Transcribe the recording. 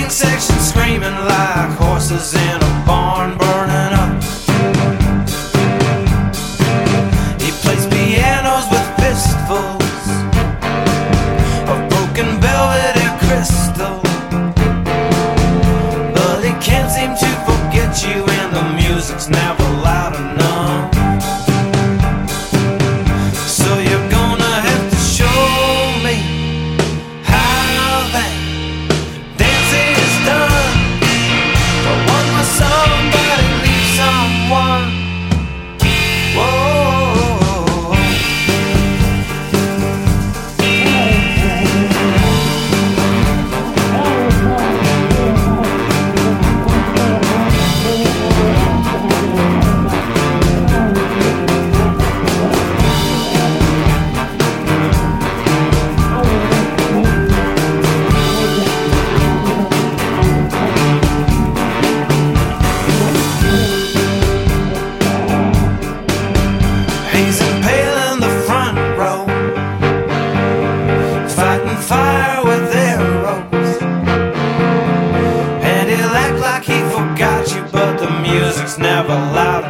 waiting section screaming like horses in a barn burning up. He plays pianos with fistfuls of broken velvet and crystal, but he can't seem to forget you, and the music's never loud enough. So you're gonna have to show me how that dancing is done. But one more somebody leave someone. Whoa. He's impaling the front row, fighting fire with arrows, and he'll act like he forgot you, but the music's never loud